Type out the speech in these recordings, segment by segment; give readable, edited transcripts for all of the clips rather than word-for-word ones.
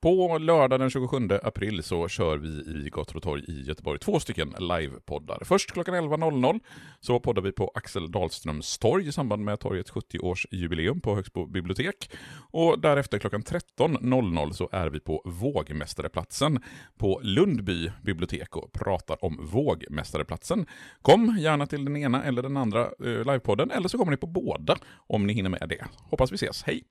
På lördag den 27 april så kör vi i Gator och torg i Göteborg 2 stycken livepoddar. Först klockan 11.00 så poddar vi på Axel Dahlströms torg i samband med torgets 70-årsjubileum på Högsbo bibliotek. Och därefter klockan 13.00 så är vi på Vågmästareplatsen på Lundby bibliotek och pratar om Vågmästareplatsen. Kom gärna till den ena eller den andra livepodden, eller så kommer ni på båda om ni hinner med det. Hoppas vi ses. Hej!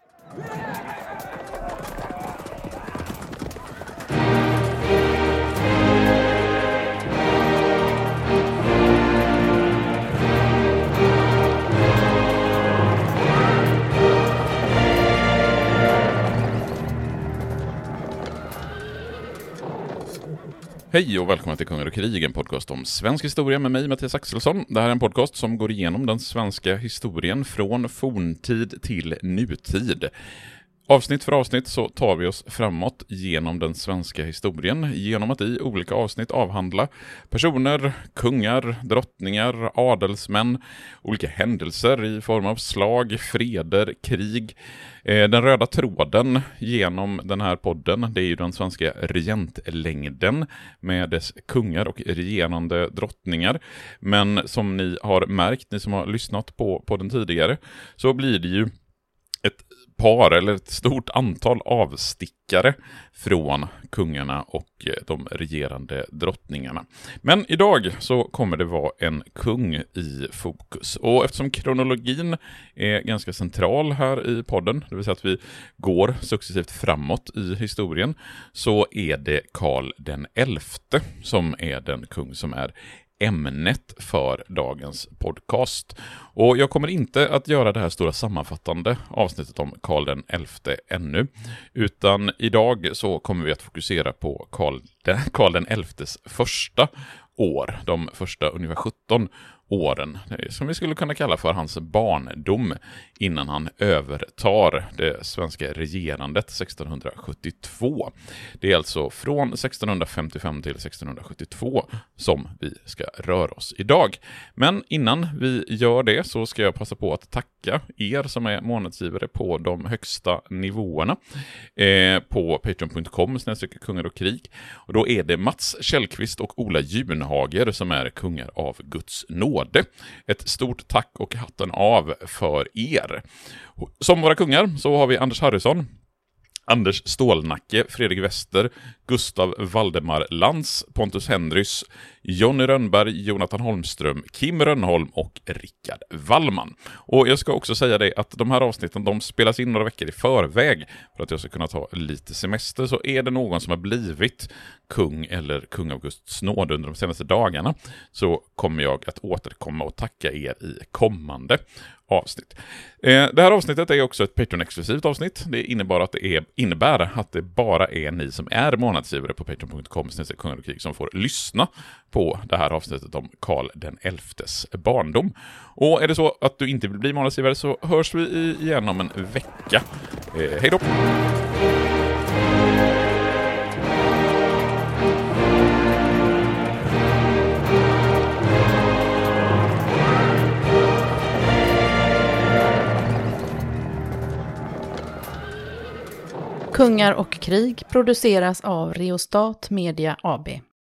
Hej och välkomna till Kungar och krig, en podcast om svensk historia med mig, Mattias Axelsson. Det här är en podcast som går igenom den svenska historien från forntid till nutid. Avsnitt för avsnitt så tar vi oss framåt genom den svenska historien genom att i olika avsnitt avhandla personer, kungar, drottningar, adelsmän, olika händelser i form av slag, freder, krig. Den röda tråden genom den här podden, det är ju den svenska regentlängden med dess kungar och regerande drottningar. Men som ni har märkt, ni som har lyssnat på den tidigare, så blir det ju ett par eller ett stort antal avstickare från kungarna och de regerande drottningarna. Men idag så kommer det vara en kung i fokus. Och eftersom kronologin är ganska central här i podden, det vill säga att vi går successivt framåt i historien, så är det Karl den 11 som är den kung som är ämnet för dagens podcast. Och jag kommer inte att göra det här stora sammanfattande avsnittet om Karl den 11 ännu, utan idag så kommer vi att fokusera på Karl den 11:s första år, de första ungefär 17 åren, som vi skulle kunna kalla för hans barndom innan han övertar det svenska regerandet 1672. Det är alltså från 1655 till 1672 som vi ska röra oss idag. Men innan vi gör det så ska jag passa på att tacka er som är månadsgivare på de högsta nivåerna på patreon.com/kungar och krig. Och då är det Mats Källqvist och Ola Junhager som är kungar av Guds nåd. Ett stort tack och hatten av för er. Som våra kungar så har vi Anders Harrison, Anders Stålnacke, Fredrik Wester, Gustav Valdemar Lantz, Pontus Henrys, Jonny Rönnberg, Jonathan Holmström, Kim Rönnholm och Rickard Wallman. Och jag ska också säga det att de här avsnitten de spelas in några veckor i förväg för att jag ska kunna ta lite semester. Så är det någon som har blivit kung eller kung av Guds nåd under de senaste dagarna, så kommer jag att återkomma och tacka er i kommande avsnitt. Det här avsnittet är också ett Patreon-exklusivt avsnitt. Det innebär att det bara är ni som är månadsgivare på patreon.com/kungar och krig som får lyssna på det här avsnittet om Karl den 11:s barndom. Och är det så att du inte vill bli månadsgivare så hörs vi igen om en vecka. Hej då! Kungar och krig produceras av Reostat Media AB.